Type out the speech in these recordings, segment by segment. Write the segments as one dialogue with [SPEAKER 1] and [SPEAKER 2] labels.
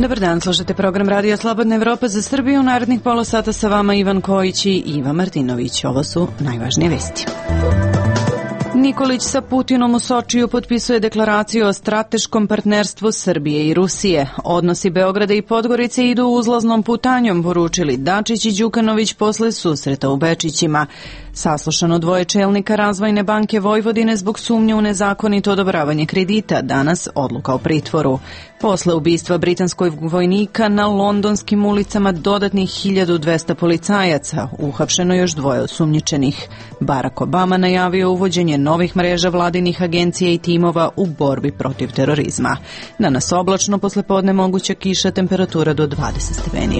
[SPEAKER 1] Dobar dan, slušate program Radija Slobodna Evropa za Srbiju. Narednih pola sata sa vama Ivan Kojić i Iva Martinović. Ovo su najvažnije vesti. Nikolić sa Putinom u Sočiju potpisuje deklaraciju o strateškom partnerstvu Srbije i Rusije. Odnosi Beograda i Podgorice idu uzlaznom putanjom, poručili Dačić i Đukanović posle susreta u Bečićima. Saslušano dvoje čelnika Razvojne banke Vojvodine zbog sumnje u nezakonito odobravanje kredita, danas odluka o pritvoru. Posle ubistva britanskog vojnika na londonskim ulicama dodatnih 1200 policajaca, uhapšeno još dvoje osumnjičenih. Barack Obama najavio uvođenje novih mreža vladinih agencija i timova u borbi protiv terorizma. Danas oblačno, poslepodne moguća kiša, temperatura do 20 stepeni.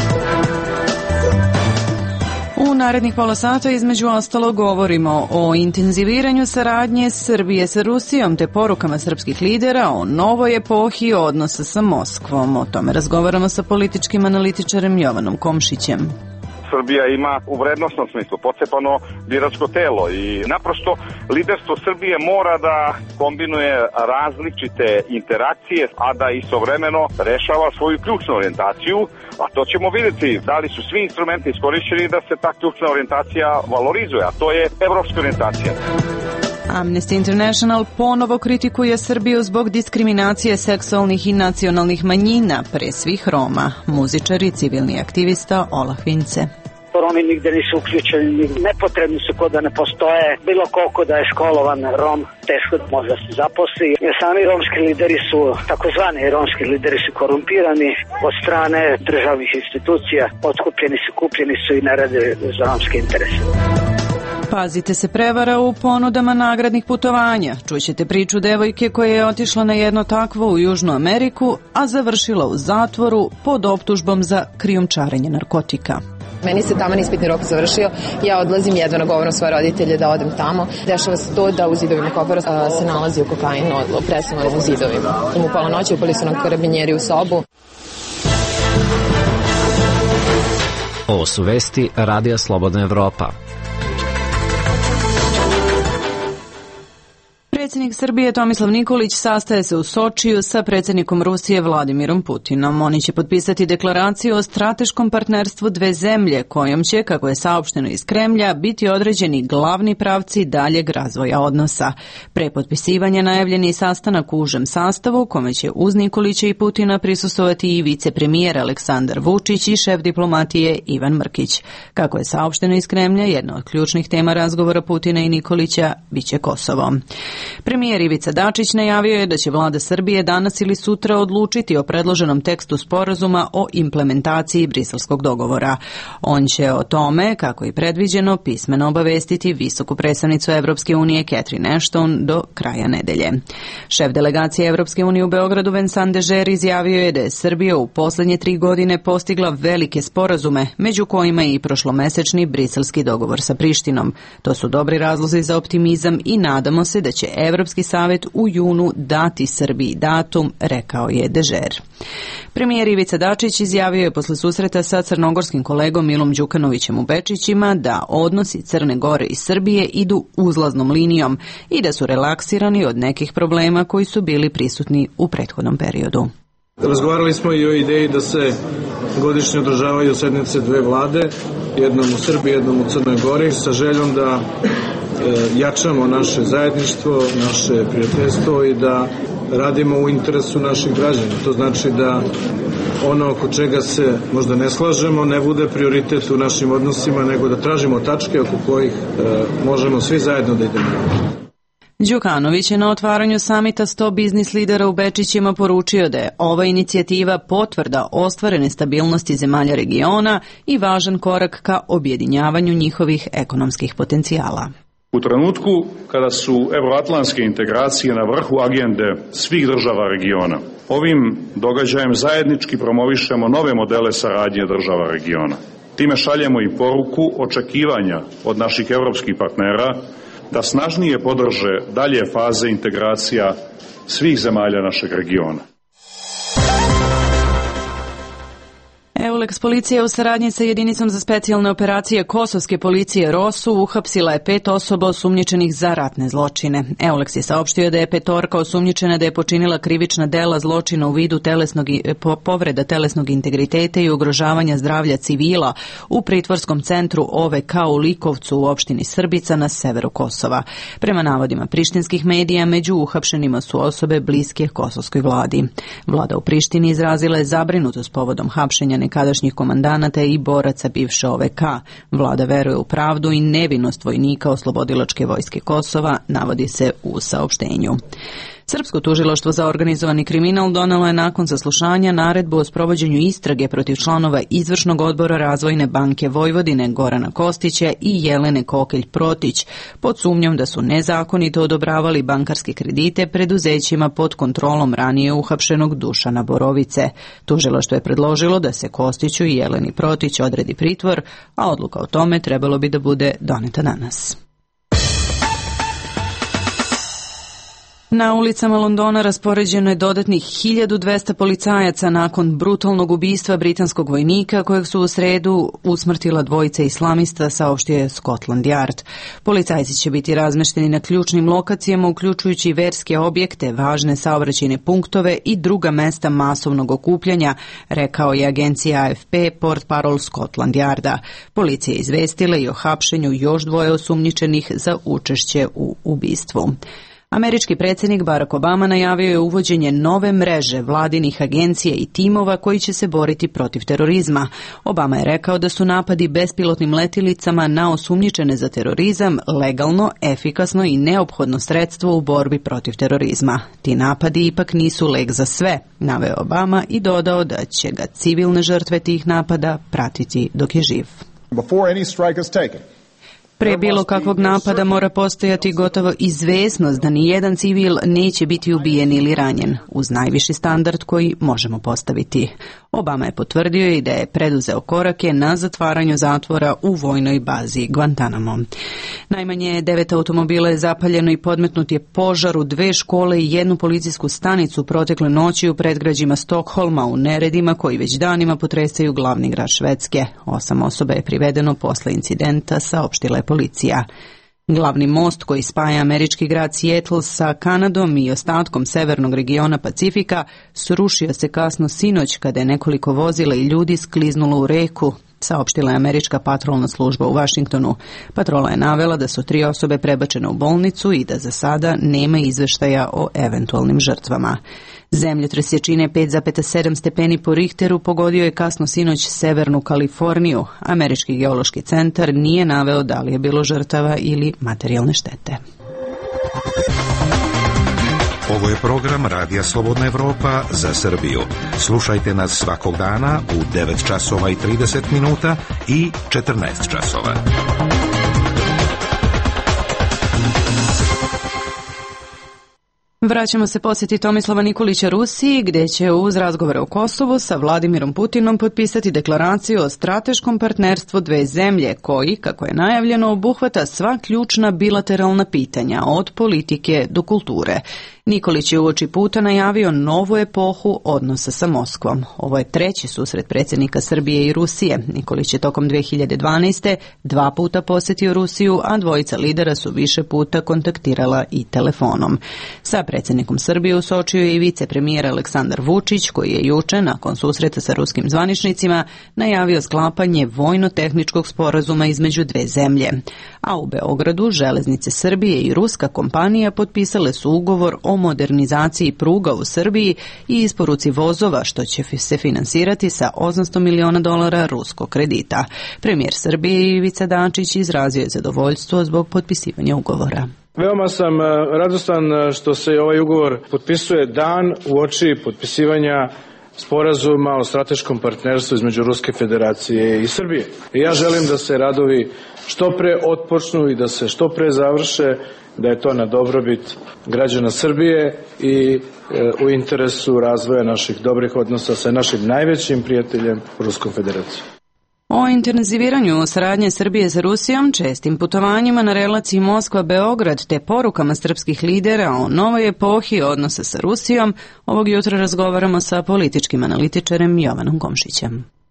[SPEAKER 1] U narednih pola sata između ostalo govorimo o intenziviranju saradnje Srbije sa Rusijom te porukama srpskih lidera o novoj epohi odnosa sa Moskvom. O tome razgovaramo sa političkim analitičarem Jovanom Komšićem.
[SPEAKER 2] Srbija ima u vrednostnom smislu pocepano biračko telo i naprosto liderstvo Srbije mora da kombinuje različite interakcije, a da istovremeno rešava svoju ključnu orijentaciju, a to ćemo vidjeti da li su svi instrumenti iskorišćeni da se ta ključna orijentacija valorizuje, a to je evropska orijentacija.
[SPEAKER 1] Amnesty International ponovo kritikuje Srbiju zbog diskriminacije seksualnih i nacionalnih manjina, pre svih Roma. Muzičar i civilni aktivista Olah Vince.
[SPEAKER 3] Romi nigde nisu uključeni, nepotrebni su kod da ne postoje, bilo koliko da je školovan Rom, teško da može da se zaposli. Sami romski lideri su, takozvani romski lideri su korumpirani od strane državnih institucija, kupljeni su i ne rade za romske interese.
[SPEAKER 1] Pazite se prevara u ponudama nagradnih putovanja. Čućete priču devojke koja je otišla na jedno takvo u Južnu Ameriku, a završila u zatvoru pod optužbom za krijumčarenje narkotika.
[SPEAKER 4] Meni se taman ispitni rok završio, ja odlazim jedva nagovorim svoje roditelje da odem tamo. Dešava se to da u zidovima kopara se nalazi kokain presno u zidovima. U pola noći upali su nam karabinjeri u sobu.
[SPEAKER 5] Ovo su vesti Radija Slobodna Evropa.
[SPEAKER 1] Predsjednik Srbije Tomislav Nikolić sastaje se u Sočiju sa predsjednikom Rusije Vladimirom Putinom. Oni će potpisati deklaraciju o strateškom partnerstvu dve zemlje, kojom će, kako je saopšteno iz Kremlja, biti određeni glavni pravci daljeg razvoja odnosa. Pre potpisivanja najavljeni sastanak u užem sastavu, kome će uz Nikolića i Putina prisustvovati i vicepremijer Aleksandar Vučić i šef diplomatije Ivan Mrkić. Kako je saopšteno iz Kremlja, jedna od ključnih tema razgovora Putina i Nikolića biće Kosovo. Premijer Ivica Dačić najavio je da će vlada Srbije danas ili sutra odlučiti o predloženom tekstu sporazuma o implementaciji briselskog dogovora. On će o tome, kako i predviđeno, pismeno obavestiti visoku predstavnicu Evropske unije Catherine Ashton do kraja nedelje. Šef delegacije Evropske unije u Beogradu Vincent Dežer izjavio je da je Srbija u poslednje 3 godine postigla velike sporazume, među kojima i prošlomesečni briselski dogovor sa Prištinom. To su dobri razlozi za optimizam i nadamo se da će Evropski savet u junu dati Srbiji datum, rekao je Dežer. Premijer Ivica Dačić izjavio je posle susreta sa crnogorskim kolegom Milom Đukanovićem u Bečićima da odnosi Crne Gore i Srbije idu uzlaznom linijom i da su relaksirani od nekih problema koji su bili prisutni u prethodnom periodu.
[SPEAKER 6] Razgovarali smo i o ideji da se godišnje održavaju sednice dve vlade, jednom u Srbiji, jednom u Crnoj Gori, sa željom da jačamo naše zajedništvo, naše prijateljstvo i da radimo u interesu naših građana. To znači da ono oko čega se možda ne slažemo ne bude prioritet u našim odnosima, nego da tražimo tačke oko kojih možemo svi zajedno da idemo.
[SPEAKER 1] Đukanović je na otvaranju samita 100 biznis lidera u Bečićima poručio da je ova inicijativa potvrda ostvarene stabilnosti zemalja regiona i važan korak ka objedinjavanju njihovih ekonomskih potencijala.
[SPEAKER 7] U trenutku kada su evroatlantske integracije na vrhu agende svih država regiona, ovim događajem zajednički promovišemo nove modele saradnje država regiona. Time šaljemo i poruku očekivanja od naših evropskih partnera da snažnije podrže dalje faze integracija svih zemalja našeg regiona.
[SPEAKER 1] EULEX policija u saradnji sa jedinicom za specijalne operacije kosovske policije ROSU uhapsila je 5 osoba osumnjičenih za ratne zločine. EULEX je saopštio da je petorka osumnjičena da je počinila krivična dela zločina u vidu povreda telesnog integriteta i ugrožavanja zdravlja civila u pritvorskom centru OVK u Likovcu u opštini Srbica na severu Kosova. Prema navodima prištinskih medija, među uhapšenima su osobe bliske kosovskoj vladi. Vlada u Prištini izrazila je zabrinutost povodom hapšenja nekadašnjih komandanata i boraca bivše OVK. Vlada veruje u pravdu i nevinost vojnika Oslobodilačke vojske Kosova, navodi se u saopštenju. Srpsko tužilaštvo za organizovani kriminal donelo je nakon saslušanja naredbu o sprovođenju istrage protiv članova Izvršnog odbora Razvojne banke Vojvodine Gorana Kostića i Jelene Kokelj-Protić pod sumnjom da su nezakonito odobravali bankarske kredite preduzećima pod kontrolom ranije uhapšenog Dušana Borovice. Tužilaštvo je predložilo da se Kostiću i Jeleni Protić odredi pritvor, a odluka o tome trebalo bi da bude doneta danas. Na ulicama Londona raspoređeno je dodatnih 1200 policajaca nakon brutalnog ubistva britanskog vojnika kojeg su u sredu usmrtila dvojica islamista, saopštio je Scotland Yard. Policajci će biti razmešteni na ključnim lokacijama, uključujući verske objekte, važne saobraćajne punktove i druga mesta masovnog okupljanja, rekao je agencija AFP portparol Scotland Yarda. Policija je izvestila i o hapšenju još 2 osumnjičenih za učešće u ubistvu. Američki predsjednik Barack Obama najavio je uvođenje nove mreže vladinih agencija i timova koji će se boriti protiv terorizma. Obama je rekao da su napadi bespilotnim letjelicama na osumnjičene za terorizam legalno, efikasno i neophodno sredstvo u borbi protiv terorizma. Ti napadi ipak nisu lek za sve, naveo Obama i dodao da će ga civilne žrtve tih napada pratiti dok je živ.
[SPEAKER 8] Before any strike is taken,
[SPEAKER 1] pre bilo kakvog napada mora postojati gotovo izvesnost da ni jedan civil neće biti ubijen ili ranjen, uz najviši standard koji možemo postaviti. Obama je potvrdio i da je preduzeo korake na zatvaranju zatvora u vojnoj bazi Guantanamo. Najmanje 9 automobila je zapaljeno i podmetnut je požar u 2 škole i 1 policijsku stanicu protekle noći u predgrađima Stokholma u neredima koji već danima potresaju glavni grad Švedske. 8 osoba je privedeno posle incidenta, saopštila je policija. Glavni most koji spaja američki grad Seattle sa Kanadom i ostatkom severnog regiona Pacifika srušio se kasno sinoć kada je nekoliko vozila i ljudi skliznulo u reku, saopštila je američka patrolna služba u Vašingtonu. Patrola je navela da su 3 osobe prebačene u bolnicu i da za sada nema izveštaja o eventualnim žrtvama. Zemljotres jačine 5,7 stepeni po Richteru pogodio je kasno sinoć severnu Kaliforniju. Američki geološki centar nije naveo da li je bilo žrtava ili materijalne štete.
[SPEAKER 9] Ovo je program Radija Slobodna Evropa za Srbiju. Slušajte nas svakog dana u 9 časova i 30 minuta i 14 časova.
[SPEAKER 1] Vraćamo se posjeti Tomislava Nikolića Rusiji, gdje će uz razgovore o Kosovu sa Vladimirom Putinom potpisati deklaraciju o strateškom partnerstvu 2 zemlje koji, kako je najavljeno, obuhvata sva ključna bilateralna pitanja od politike do kulture. Nikolić je uoči puta najavio novu epohu odnosa sa Moskvom. Ovo je 3. susret predsjednika Srbije i Rusije. Nikolić je tokom 2012. 2 puta posjetio Rusiju, a dvojica lidera su više puta kontaktirala i telefonom. Sa predsjednikom Srbije u Sočiju je i vicepremijer Aleksandar Vučić, koji je juče, nakon susreta sa ruskim zvaničnicima, najavio sklapanje vojno-tehničkog sporazuma između 2 zemlje. A u Beogradu Železnice Srbije i ruska kompanija potpisale su ugovor o modernizaciji pruga u Srbiji i isporuci vozova, što će se finansirati sa $800 miliona ruskog kredita. Premijer Srbije Ivica Dačić izrazio je zadovoljstvo zbog potpisivanja ugovora.
[SPEAKER 6] Veoma sam radostan što se ovaj ugovor potpisuje dan uoči potpisivanja sporazuma o strateškom partnerstvu između Ruske federacije i Srbije. I ja želim da se radovi što pre otpočnu i da se što pre završe, da je to na dobrobit građana Srbije i u interesu razvoja naših dobrih odnosa sa našim najvećim prijateljem Ruskom federacijom.
[SPEAKER 1] O intenziviranju saradnje Srbije sa Rusijom, čestim putovanjima na relaciji Moskva-Beograd te porukama srpskih lidera o novoj epohi odnosa sa Rusijom, ovog jutra razgovaramo sa političkim analitičarem Jovanom Komšićem.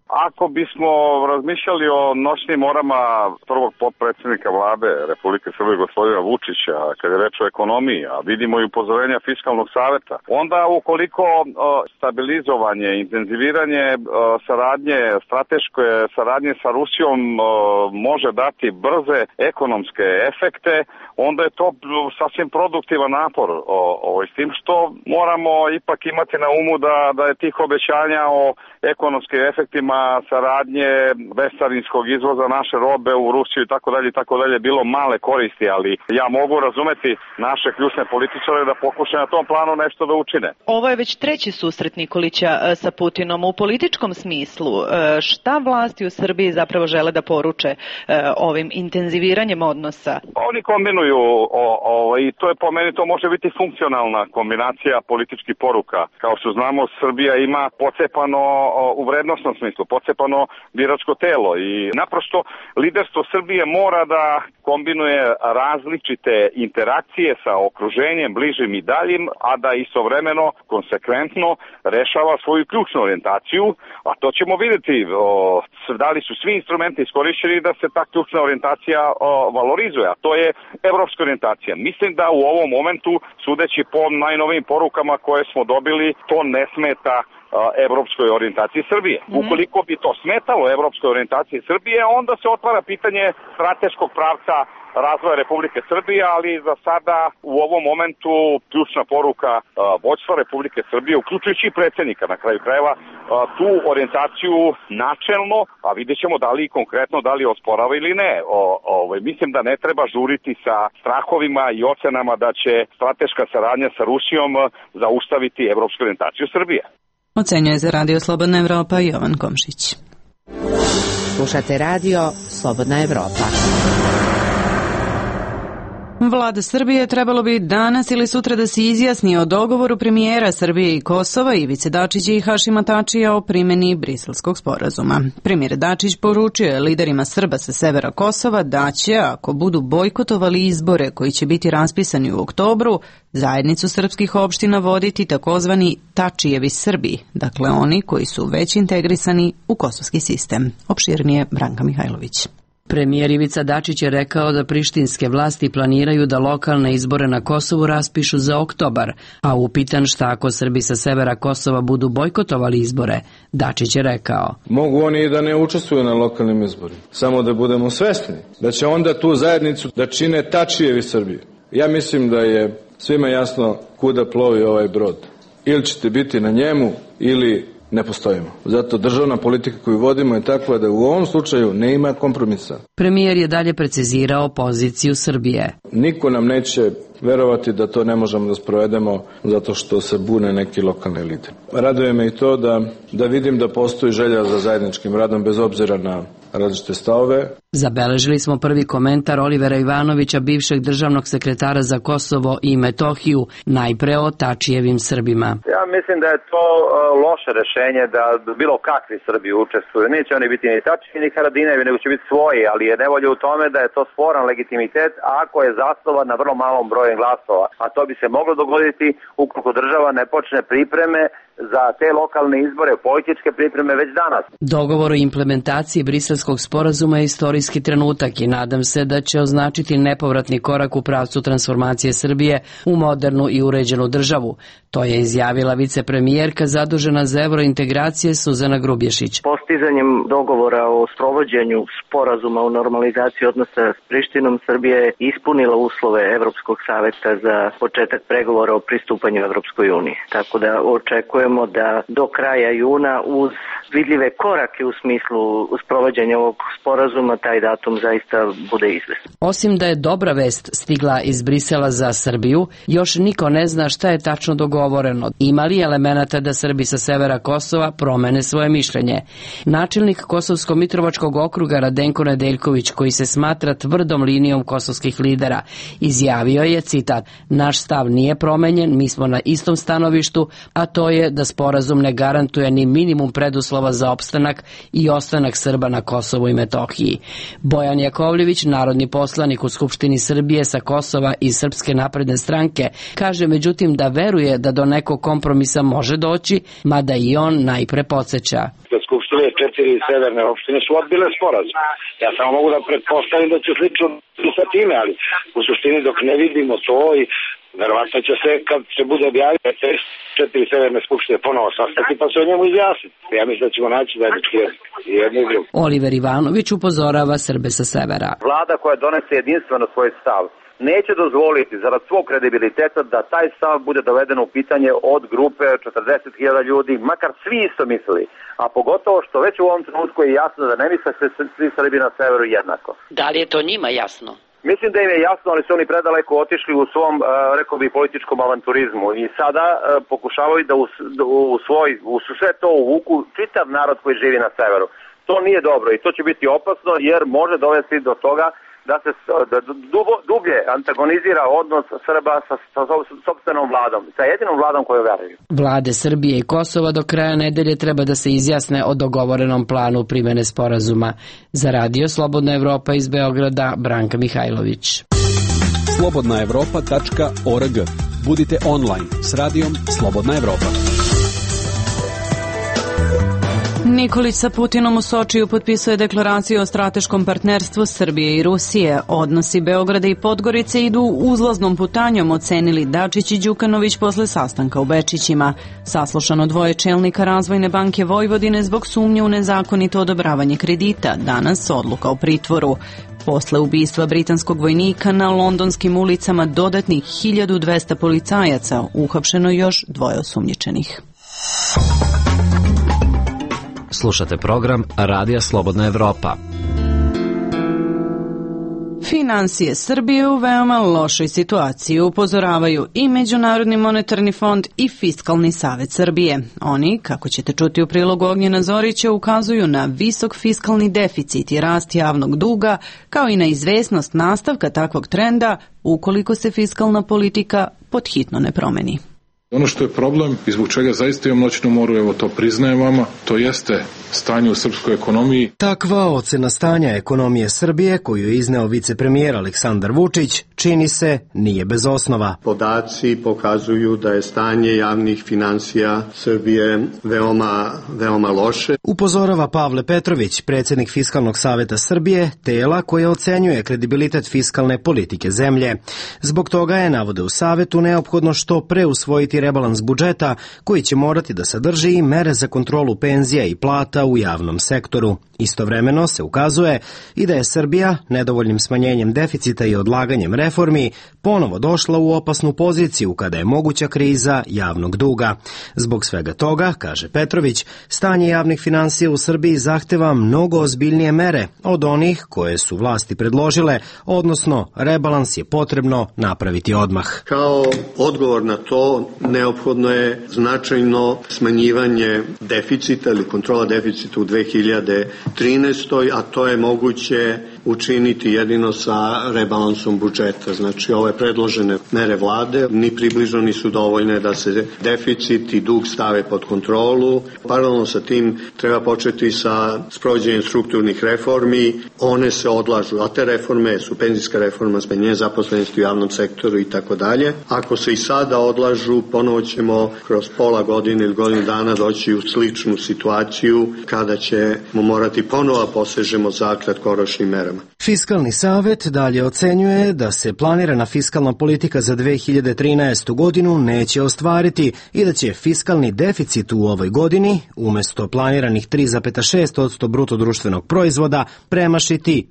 [SPEAKER 2] Ako bismo razmišljali o noćnim morama prvog potpredsjednika vlade Republike Srbije gospodina Vučića, kad je reč o ekonomiji, a vidimo i upozorenja Fiskalnog saveta, onda ukoliko stabilizovanje, intenziviranje saradnje, strateške saradnje sa Rusijom može dati brze ekonomske efekte, onda je to sasvim produktivan napor. S tim što moramo ipak imati na umu da je tih obećanja o ekonomskim efektima saradnje bescarinskog izvoza naše robe u Rusiju i tako dalje bilo male koristi, ali ja mogu razumeti naše ključne političare da pokušaju na tom planu nešto da učine.
[SPEAKER 10] Ovo je već treći susret Nikolića sa Putinom. U političkom smislu, šta vlasti u Srbiji zapravo žele da poruče ovim intenziviranjem odnosa?
[SPEAKER 2] Oni kombinuju i to je po meni, to može biti funkcionalna kombinacija političkih poruka. Kao što znamo, Srbija ima pocepano u vrednosnom smislu, pocepano biračko telo i naprosto liderstvo Srbije mora da kombinuje različite interakcije sa okruženjem, bližim i daljim, a da istovremeno, konsekventno rešava svoju ključnu orijentaciju, a to ćemo vidjeti da li su svi instrumenti iskorišćeni da se ta ključna orijentacija valorizuje, a to je evropska orijentacija. Mislim da u ovom momentu, sudeći po najnovijim porukama koje smo dobili, to ne smeta evropskoj orijentaciji Srbije. Ukoliko bi to smetalo evropskoj orijentaciji Srbije, onda se otvara pitanje strateškog pravca razvoja Republike Srbije, ali za sada u ovom momentu ključna poruka vođstva Republike Srbije, uključujući i predsjednika na kraju krajeva, tu orijentaciju načelno, a vidjet ćemo da li konkretno da li osporava ili ne. Mislim da ne treba žuriti sa strahovima i ocenama da će strateška saradnja sa Rusijom zaustaviti evropsku orijentaciju Srbije.
[SPEAKER 1] Ocenjuje za Radio Slobodna Evropa Jovan Komšić.
[SPEAKER 11] Slušate Radio Slobodna Evropa.
[SPEAKER 1] Vlada Srbije trebalo bi danas ili sutra da se izjasni o dogovoru premijera Srbije i Kosova Ivice Dačića i Hašima Tačija o primjeni Briselskog sporazuma. Premijer Dačić poručio je liderima Srba sa severa Kosova da će, ako budu bojkotovali izbore koji će biti raspisani u oktobru, zajednicu srpskih opština voditi takozvani Tačijevi Srbi, dakle oni koji su već integrisani u kosovski sistem. Opširnije Branka Mihajlović.
[SPEAKER 12] Premijer Ivica Dačić je rekao da prištinske vlasti planiraju da lokalne izbore na Kosovu raspišu za oktobar, a upitan šta ako Srbi sa severa Kosova budu bojkotovali izbore, Dačić je rekao:
[SPEAKER 6] Mogu oni i da ne učestvuju na lokalnim izborima, samo da budemo svesni da će onda tu zajednicu da čine Tačijevi Srbi. Ja mislim da je svima jasno kuda plovi ovaj brod. Ili ćete biti na njemu ili ne postojimo. Zato državna politika koju vodimo je takva da u ovom slučaju ne ima kompromisa.
[SPEAKER 12] Premijer je dalje precizirao poziciju Srbije.
[SPEAKER 6] Niko nam neće verovati da to ne možemo da sprovedemo zato što se bune neki lokalni lideri. Raduje me i to da vidim da postoji želja za zajedničkim radom bez obzira na različite stavove.
[SPEAKER 12] Zabeležili smo prvi komentar Olivera Ivanovića, bivšeg državnog sekretara za Kosovo i Metohiju, najpre o Tačijevim Srbima.
[SPEAKER 13] Ja mislim da je to loše rešenje da bilo kakvi Srbi učestvuju. Neće oni biti ni Tačijevi ni Haradinajevi, nego će biti svoji, ali je nevolja u tome da je to sporan legitimitet ako je zasnovan na vrlo malom broju glasova. A to bi se moglo dogoditi ukoliko država ne počne pripreme za te lokalne izbore, političke pripreme već danas.
[SPEAKER 12] Dogovor o implementaciji Briselskog sporazuma je istorijski trenutak i nadam se da će označiti nepovratni korak u pravcu transformacije Srbije u modernu i uređenu državu. To je izjavila vicepremijerka zadužena za eurointegracije Suzana Grubješić.
[SPEAKER 14] Postizanjem dogovora o sprovođenju sporazuma o normalizaciji odnosa s Prištinom, Srbija je ispunila uslove Evropskog saveta za početak pregovora o pristupanju Evropskoj uniji. Tako da očekujemo da do kraja juna uz vidljive korake u smislu sprovođenja ovog sporazuma taj datum zaista bude izvestan.
[SPEAKER 12] Osim da je dobra vest stigla iz Brisela za Srbiju, još niko ne zna šta je tačno dogovoreno. Ima li elemenata da Srbi sa severa Kosova promene svoje mišljenje? Načelnik Kosovsko-Mitrovačkog okruga Radenko Nedeljković, koji se smatra tvrdom linijom kosovskih lidera, izjavio je, citat: "Naš stav nije promenjen, mi smo na istom stanovištu, a to je da sporazum ne garantuje ni minimum preduslova uslova za opstanak i ostanak Srba na Kosovu i Metohiji. Bojan Jakovljević, narodni poslanik u Skupštini Srbije sa Kosova i Srpske napredne stranke, kaže međutim da veruje da do nekog kompromisa može doći, mada i on najpre podsjeća.
[SPEAKER 15] Skupštine 4 severne opštine su odbile sporazum. Ja samo mogu da pretpostavim da će slično i sa time, ali u suštini dok ne vidimo to i verovatno će se, kad se bude objavio, te 4 severne skupštine ponovo sastati pa se o njemu izjasniti. Ja mislim da ćemo naći zajednički jezik i jedno i drugo.
[SPEAKER 12] Oliver Ivanović upozorava Srbe sa severa.
[SPEAKER 13] Vlada koja donese jedinstveno svoj stav neće dozvoliti zarad svog kredibiliteta da taj stav bude doveden u pitanje od grupe 40.000 ljudi, makar svi isto mislili, a pogotovo što već u ovom trenutku je jasno da ne misle se svi Srbi na severu jednako.
[SPEAKER 16] Da li je to njima jasno?
[SPEAKER 13] Mislim da im je jasno, ali su oni predaleko otišli u svom, rekao bi, političkom avanturizmu i sada pokušavaju da u sve to uvuku čitav narod koji živi na severu. To nije dobro i to će biti opasno jer može dovesti do toga da se dublje antagonizira odnos Srba sa sopstvenom vladom, sa jedinom vladom koju veruju.
[SPEAKER 12] Vlade Srbije i Kosova do kraja nedelje treba da se izjasne o dogovorenom planu primene sporazuma. Za radio Slobodna Evropa iz Beograda, Branka Mihajlović.
[SPEAKER 17] slobodnaevropa.org. Budite online s radijom Slobodna Evropa.
[SPEAKER 1] Nikolić sa Putinom u Sočiju potpisuje deklaraciju o strateškom partnerstvu Srbije i Rusije. Odnosi Beograda i Podgorice idu uzlaznom putanjom, ocenili Dačić i Đukanović posle sastanka u Bečićima. Saslušano dvoje čelnika Razvojne banke Vojvodine zbog sumnje u nezakonito odobravanje kredita. Danas odluka o pritvoru. Posle ubistva britanskog vojnika na londonskim ulicama dodatnih 1200 policajaca, uhapšeno još dvoje osumnjičenih.
[SPEAKER 5] Slušate program Radija Slobodna Evropa.
[SPEAKER 1] Finansije Srbije u veoma lošoj situaciji, upozoravaju i Međunarodni monetarni fond i Fiskalni savet Srbije. Oni, kako ćete čuti u prilogu Ognjena Zorića, ukazuju na visok fiskalni deficit i rast javnog duga, kao i na izvesnost nastavka takvog trenda ukoliko se fiskalna politika podhitno ne promeni.
[SPEAKER 6] Ono što je problem i zbog čega zaista imam noćnu moru, evo to priznajem vama, to jeste stanje u srpskoj ekonomiji.
[SPEAKER 18] Takva ocena stanja ekonomije Srbije, koju je izneo vicepremijer Aleksandar Vučić, čini se nije bez osnova.
[SPEAKER 19] Podaci pokazuju da je stanje javnih finansija Srbije veoma loše.
[SPEAKER 18] Upozorava Pavle Petrović, predsjednik Fiskalnog saveta Srbije, tela koje ocenjuje kredibilitet fiskalne politike zemlje. Zbog toga je, navode u savetu, neophodno što pre usvojiti rebalans budžeta koji će morati da sadrži i mere za kontrolu penzija i plata u javnom sektoru. Istovremeno se ukazuje i da je Srbija nedovoljnim smanjenjem deficita i odlaganjem reformi ponovo došla u opasnu poziciju kada je moguća kriza javnog duga. Zbog svega toga, kaže Petrović, stanje javnih finansija u Srbiji zahteva mnogo ozbiljnije mere od onih koje su vlasti predložile, odnosno rebalans je potrebno napraviti odmah.
[SPEAKER 19] Kao odgovor na to neophodno je značajno smanjivanje deficita ili kontrola deficita u 2013. a to je moguće učiniti jedino sa rebalansom budžeta. Znači, ove predložene mere vlade ni približno nisu dovoljne da se deficit i dug stave pod kontrolu. Paralelno sa tim treba početi sa sprovođenjem strukturnih reformi. One se odlažu, a te reforme su penzijska reforma, smanjenje zaposlenosti u javnom sektoru i tako dalje. Ako se i sada odlažu, ponovo ćemo kroz pola godine ili godinu dana doći u sličnu situaciju kada ćemo morati ponovo posežemo za kratkoročnim merama.
[SPEAKER 18] Fiskalni savet dalje ocenjuje da se planirana fiskalna politika za 2013. godinu neće ostvariti i da će fiskalni deficit u ovoj godini, umjesto planiranih 3,6% bruto društvenog proizvoda, premašiti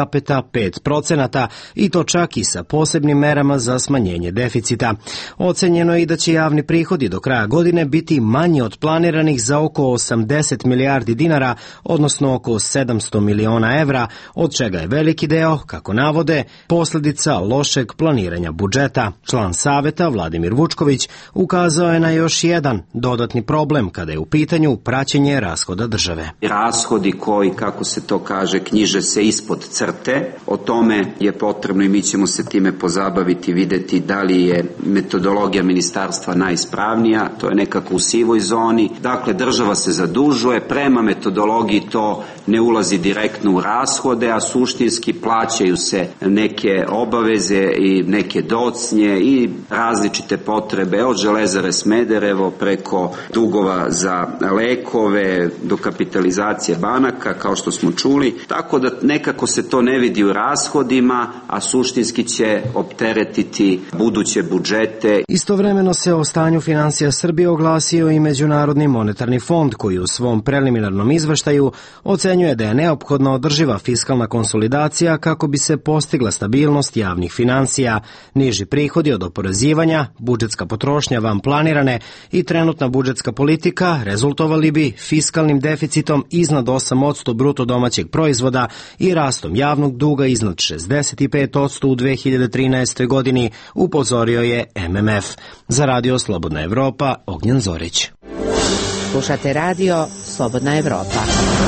[SPEAKER 18] 5,5% i to čak i sa posebnim merama za smanjenje deficita. Ocenjeno je i da će javni prihodi do kraja godine biti manji od planiranih za oko 80 milijardi dinara, odnosno oko 700 miliona evra, od čega je veliki deo, kako navode, posledica lošeg planiranja budžeta. Član saveta Vladimir Vučković ukazao je na još jedan dodatni problem kada je u pitanju praćenje rashoda države.
[SPEAKER 16] Rashodi koji, kako se to kaže, knjiže se ispod crte, o tome je potrebno i mi ćemo se time pozabaviti, videti da li je metodologija ministarstva najispravnija, to je nekako u sivoj zoni. Dakle, država se zadužuje, prema metodologiji to ne ulazi direktno u rashode, a suštinski plaćaju se neke obaveze i neke docnje i različite potrebe od Železare Smederevo preko dugova za lekove do kapitalizacije banaka, kao što smo čuli, tako da nekako se to ne vidi u rashodima, a suštinski će opteretiti buduće budžete.
[SPEAKER 18] Istovremeno se o stanju finansija Srbije oglasio i Međunarodni monetarni fond, koji u svom preliminarnom izveštaju ocenjuje da je neophodna održiva fiskalna konsolidacija kako bi se postigla stabilnost javnih finansija, niži prihodi od oporezivanja, budžetska potrošnja van planirane i trenutna budžetska politika rezultovali bi fiskalnim deficitom iznad 8% bruto domaćeg proizvoda i rastom javnog duga iznad 65% u 2013. godini, upozorio je MMF. Za Radio Slobodna Evropa, Ognjen Zorić.
[SPEAKER 11] Slušate Radio Slobodna Evropa.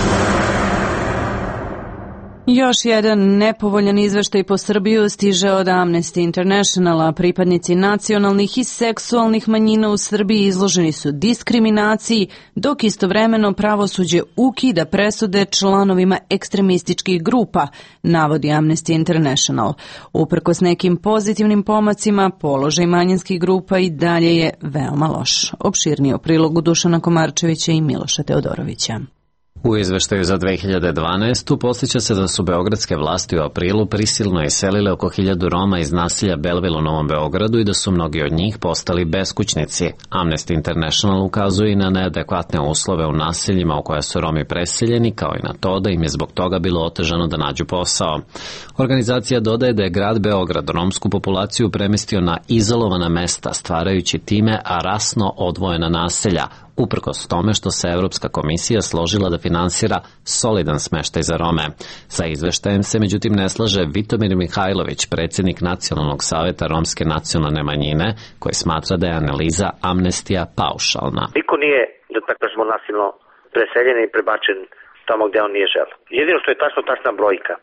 [SPEAKER 1] Još jedan nepovoljan izveštaj po Srbiju stiže od Amnesty Internationala. Pripadnici nacionalnih i seksualnih manjina u Srbiji izloženi su diskriminaciji, dok istovremeno pravosuđe ukida presude članovima ekstremističkih grupa, navodi Amnesty International. Uprkos nekim pozitivnim pomacima, položaj manjinskih grupa i dalje je veoma loš. Opširnije o prilogu Dušana Komarčevića i Miloša Teodorovića.
[SPEAKER 5] U izveštaju za 2012. podsjeća se da su beogradske vlasti u aprilu prisilno iselile oko 1000 Roma iz naselja Belville u Novom Beogradu i da su mnogi od njih postali beskućnici. Amnesty International ukazuje i na neadekvatne uslove u naseljima u koja su Romi preseljeni, kao i na to da im je zbog toga bilo otežano da nađu posao. Organizacija dodaje da je grad Beograd romsku populaciju premestio na izolovana mesta, stvarajući time rasno odvojena naselja, uprkos tome što se Evropska komisija složila da finansira solidan smeštaj za Rome. Sa izveštajem se međutim ne slaže Vitomir Mihajlović, predsjednik Nacionalnog saveta romske nacionalne manjine, koji smatra da je analiza Amnestija paušalna.
[SPEAKER 20] Niko nije, da tako kažemo, nasilno preseljen i prebačen tamo gde on nije želeo. Jedino što je tačna brojka,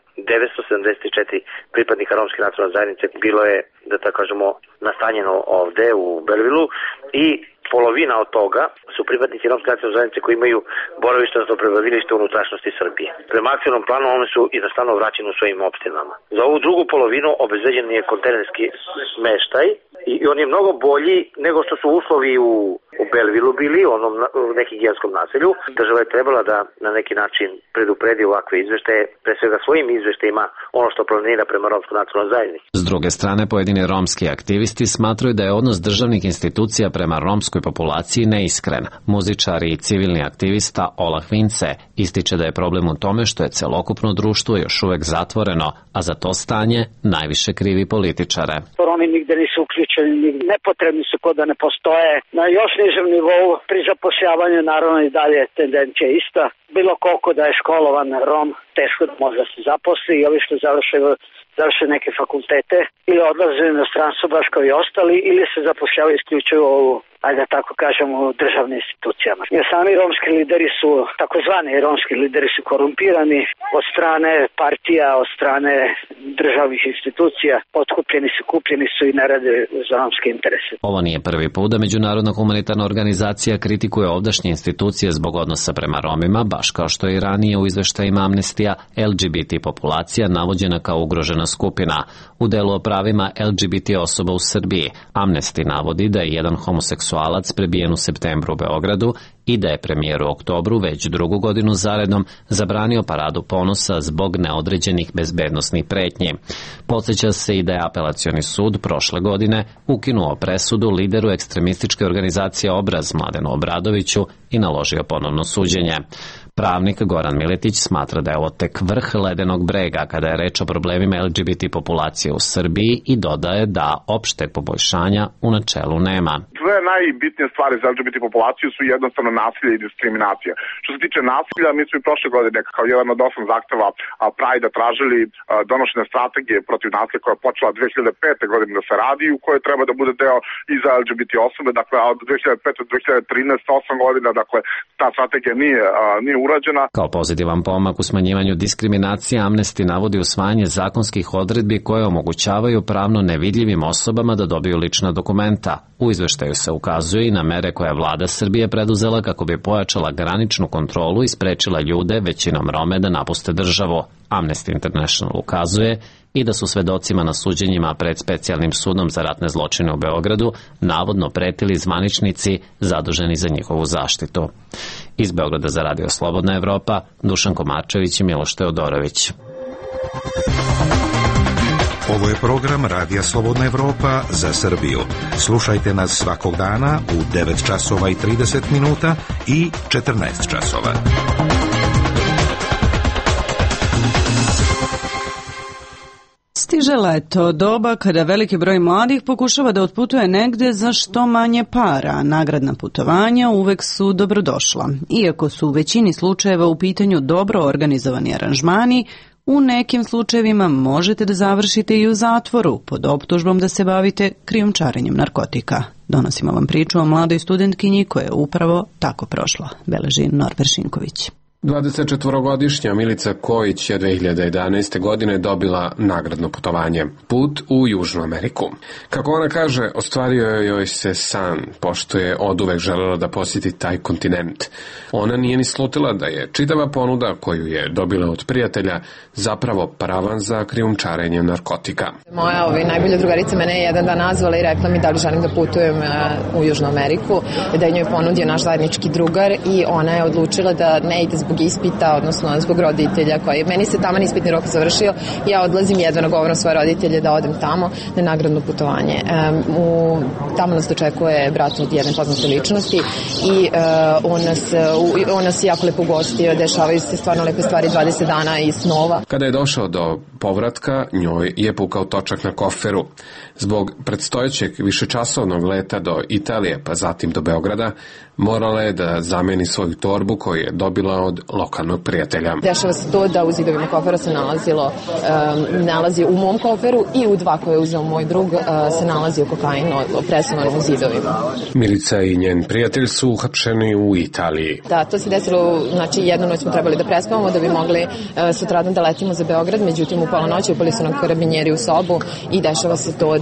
[SPEAKER 20] 974 pripadnika romske nacionalne zajednice bilo je, da tako kažemo, nastanjeno ovde u Belvilu i polovina od toga su pripadnici romske nacionalne zajednice koji imaju boravište, odnosno prebivalište u unutrašnjosti Srbije. Prema akcionom planu oni su jednostavno vraćeni u svojim opštinama. Za ovu drugu polovinu obezbeđen je kontejnerski smeštaj i on je mnogo bolji nego što su uslovi u Belvilu bili, u onom nekigijenskom naselju. Država je trebala da na neki način predupredi ovakve izveštaje, pre svega svojim izveštajima, ono što planira prema romskoj nacionalnoj zajednici.
[SPEAKER 5] S druge strane, pojedini romski aktivisti smatraju da je odnos državnih institucija prema romskoj populaciji neiskren. Muzičar i civilni aktivista Olah Vince ističe da je problem u tome što je celokupno društvo još uvek zatvoreno, a za to stanje najviše krivi političare.
[SPEAKER 3] Romi nigde nisu uključeni, nepotrebni su kod da ne postoje. Na još nižem nivou pri zapošljavanju naravno i dalje tendencija ista. Bilo koliko da je školovan Rom, teško da može da se zaposli i ovi što završe neke fakultete ili odlaze na inostranstvo baš kao i ostali ili se zapošljavaju isključivo u, ajde tako kažemo, u državnim institucijama. Jer sami romski lideri su, takozvani romski lideri su korumpirani od strane partija, od strane državnih institucija, kupljeni su i ne rade za romske interese.
[SPEAKER 5] Ovo nije prvi put da Međunarodna humanitarna organizacija kritikuje ovdašnje institucije zbog odnosa prema Romima, baš kao što je i ranije u izveštajima Amnestija LGBT populacija navođena kao ugrožena skupina. U delu o pravima LGBT osoba u Srbiji, Amnesty navodi da je jedan homoseksualac prebijen u septembru u Beogradu i da je premijer u oktobru već drugu godinu zaredom zabranio paradu ponosa zbog neodređenih bezbednosnih pretnji. Podsjeća se i da je apelacioni sud prošle godine ukinuo presudu lideru ekstremističke organizacije Obraz Mladenu Obradoviću i naložio ponovno suđenje. Pravnik Goran Miletić smatra da je ovo tek vrh ledenog brega kada je reč o problemima LGBT populacije u Srbiji i dodaje da opšteg poboljšanja u načelu nema.
[SPEAKER 2] Dve najbitnije stvari za LGBT populaciju su jednostavno nasilje i diskriminacija. Što se tiče nasilja, mi smo i prošle godine kao jedan od 8 zahteva Prajda tražili donošenje strategije protiv nasilja koja je počela 2005. godine da se radi i u kojoj treba da bude deo i za LGBT osobe. Dakle, od 2005. do 2013, 8 godina, dakle, ta strategija nije urađena.
[SPEAKER 5] Kao pozitivan pomak u smanjivanju diskriminacije, Amnesty navodi usvajanje zakonskih odredbi koje omogućavaju pravno nevidljivim osobama da dobiju lična dokumenta. U izveštaju se ukazuje i na mere koje je vlada Srbije preduzela kako bi pojačala graničnu kontrolu i sprečila ljude, većinom Rome, da napuste državu. Amnesty International ukazuje i da su svedocima na suđenjima pred specijalnim sudom za ratne zločine u Beogradu navodno pretili zvaničnici zaduženi za njihovu zaštitu. Iz Beograda za Radio Slobodna Evropa, Dušan Komarčević i Miloš Teodorović.
[SPEAKER 9] Ovo je program Radija Slobodna Evropa za Srbiju. Slušajte nas svakog dana u 9 časova i 30 minuta i 14 časova.
[SPEAKER 1] Stiže leto, doba kada veliki broj mladih pokušava da otputuje negde za što manje para. Nagradna putovanja uvek su dobrodošla. Iako su u većini slučajeva u pitanju dobro organizovani aranžmani, u nekim slučajevima možete da završite i u zatvoru pod optužbom da se bavite krijumčarenjem narkotika. Donosimo vam priču o mladoj studentkinji koja je upravo tako prošla, beleži Norber Šinković.
[SPEAKER 21] 24-godišnja Milica Kojić je 2011. godine dobila nagradno putovanje, put u Južnu Ameriku. Kako ona kaže, ostvario joj se san, pošto je oduvek želela da posjeti taj kontinent. Ona nije ni slutila da je čitava ponuda koju je dobila od prijatelja zapravo paravan za krijumčarenje narkotika.
[SPEAKER 4] Moja najbolja drugarica mene je jedan dan nazvala i rekla mi da li želim da putujem u Južnu Ameriku, da je njoj ponudio naš zajednički drugar i ona je odlučila da ne ide zbog ispita, odnosno zbog roditelja koji meni se taman ispitni rok završio, ja odlazim jedva nagovoram svoje roditelje da odem tamo na nagradno putovanje. Tamo nas dočekuje brat od jedne poznate ličnosti i on nas jako lepo ugostio, dešavaju se stvarno lepe stvari, 20 dana i snova.
[SPEAKER 21] Kada je došao do povratka, njoj je pukao točak na koferu. Zbog predstojećeg višečasovnog leta do Italije, pa zatim do Beograda, morala je da zameni svoju torbu koju je dobila od lokalnog prijatelja.
[SPEAKER 4] Dešava se to da u zidovima kofera se nalazi u mom koferu i u dva koje je uzeo moj drug se nalazi kokain presuvan u zidovima.
[SPEAKER 21] Milica i njen prijatelj su uhapšeni u Italiji.
[SPEAKER 4] Da, to se desilo, znači jednu noć smo trebali da prespavamo da bi mogli sutradan da letimo za Beograd, međutim u pola noći upali su nam karabinjeri u sobu i dešava se to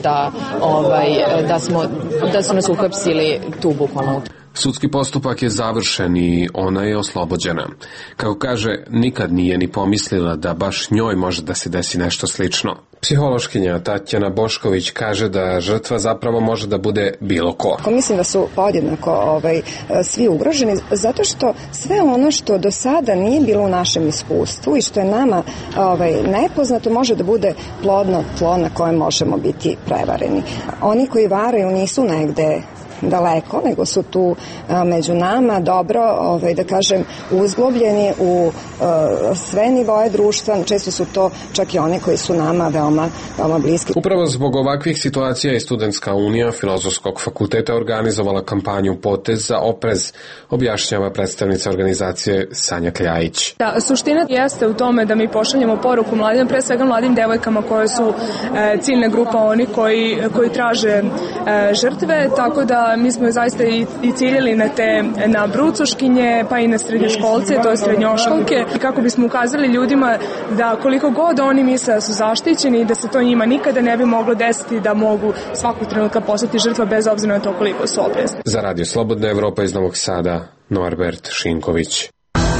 [SPEAKER 4] da su nas uhapsili tu bukvalno.
[SPEAKER 21] Sudski postupak je završen i ona je oslobođena. Kako kaže, nikad nije ni pomislila da baš njoj može da se desi nešto slično. Psihološkinja Tatjana Bošković kaže da žrtva zapravo može da bude bilo ko.
[SPEAKER 22] Mislim da su podjednako svi ugroženi, zato što sve ono što do sada nije bilo u našem iskustvu i što je nama nepoznato može da bude plodno tlo na kojem možemo biti prevareni. Oni koji varaju nisu negde daleko, nego su tu među nama dobro, da kažem, uzglobljeni u sve nivoje društva, često su to čak i one koji su nama veoma bliski.
[SPEAKER 21] Upravo zbog ovakvih situacija je Studentska unija Filozofskog fakulteta organizovala kampanju Potez za oprez, objašnjava predstavnica organizacije Sanja Kljajić.
[SPEAKER 23] Da, suština jeste u tome da mi pošaljemo poruku mladim, pre svega mladim devojkama koje su ciljna grupa oni koji traže žrtve, tako da mi smo zaista i ciljali na brucoškinje, pa i na srednjoškolce, to je srednjoškolke, kako bismo ukazali ljudima da koliko god oni misle da su zaštićeni i da se to njima nikada ne bi moglo desiti, da mogu svakog trenutka postati žrtva bez obzira na to koliko su oprezni.
[SPEAKER 21] Za Radio Slobodna Evropa iz Novog Sada, Norbert Šinković.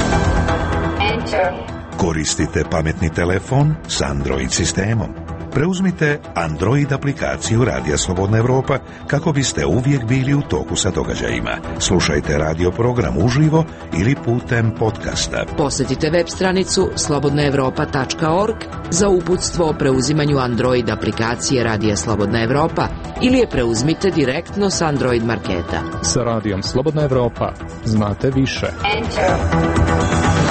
[SPEAKER 9] Koristite pametni telefon s Android sistemom. Preuzmite Android aplikaciju Radija Slobodna Evropa kako biste uvijek bili u toku sa događajima. Slušajte radio program uživo ili putem podcasta.
[SPEAKER 11] Posjetite web stranicu slobodnaevropa.org za uputstvo o preuzimanju Android aplikacije Radija Slobodna Evropa ili je preuzmite direktno s Android marketa.
[SPEAKER 24] Sa Radijom Slobodna Evropa znate više. Enter.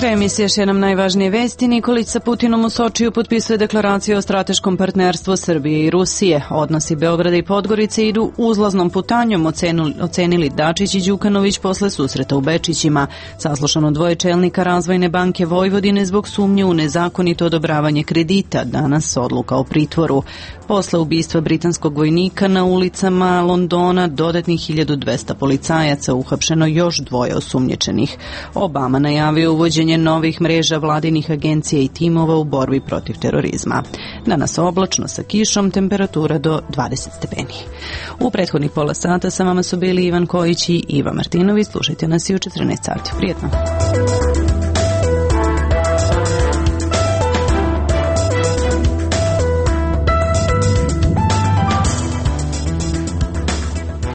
[SPEAKER 1] Kraj emisije još nam najvažnije vesti. Nikolić sa Putinom u Sočiju potpisuje deklaraciju o strateškom partnerstvu Srbije i Rusije. Odnosi Beograda i Podgorice idu uzlaznom putanjom, ocenili Dačić i Đukanović posle susreta u Bečićima. Saslušano dvoje čelnika Razvojne banke Vojvodine zbog sumnje u nezakonito odobravanje kredita. Danas odluka o pritvoru. Posle ubistva britanskog vojnika na ulicama Londona dodatnih 1200 policajaca, uhapšeno još dvoje osumnjičenih. Obama najavio uvođenje novih mreža vladinih agencija i timova u borbi protiv terorizma. Danas oblačno sa kišom, temperatura do 20 stepeni. U prethodnih pola sata sa vama su bili Ivan Kojić i Iva Martinović. Slušajte nas i u 14 sati. Prijetno.